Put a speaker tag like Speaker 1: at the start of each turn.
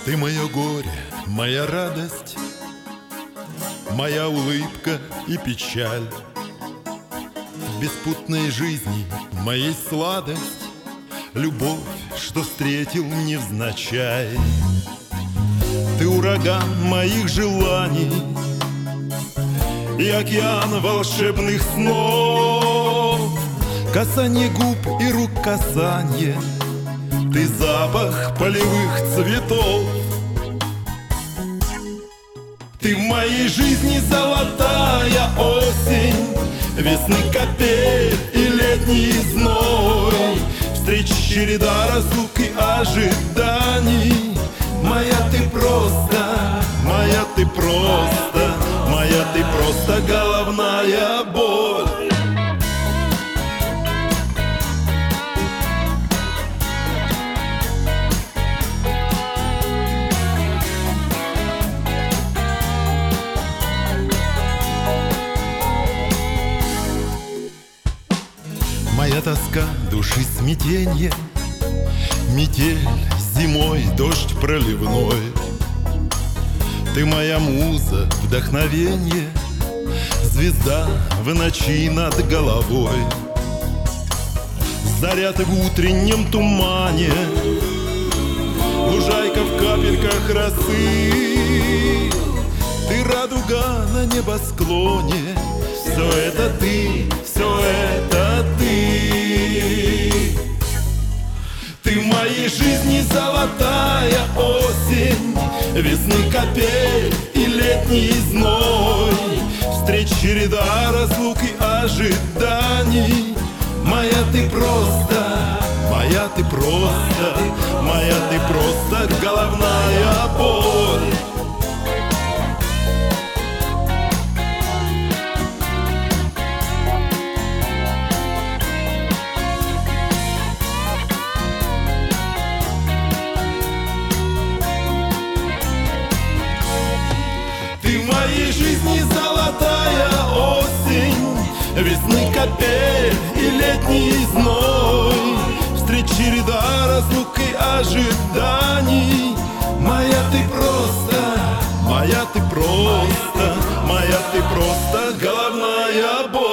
Speaker 1: Ты мое горе, моя радость, моя улыбка и печаль. В беспутной жизни моей сладость, любовь, что встретил невзначай. Ты ураган моих желаний и океан волшебных снов, касание губ и рук касанье, ты запах полевых цветов. Ты в моей жизни золотая осень, весны капель и летний зной, встреч череда разлук и ожиданий. Моя ты просто, моя ты просто, моя ты просто головная боль. Моя тоска, души смятенье, метель зимой, дождь проливной. Ты моя муза, вдохновенье, звезда в ночи над головой. Заря ты в утреннем тумане, лужайка в капельках росы. Ты радуга на небосклоне, все это ты, все это ты. Ты в моей жизни золотая осень, весны капель и летний зной, встреч череда разлук и ожиданий. Моя ты просто, моя ты просто, моя ты просто головная боль. Ты в моей жизни золотая осень, весны капель и летний зной, встреч череда разлук и ожиданий. Моя ты просто, моя ты просто, моя ты просто головная боль.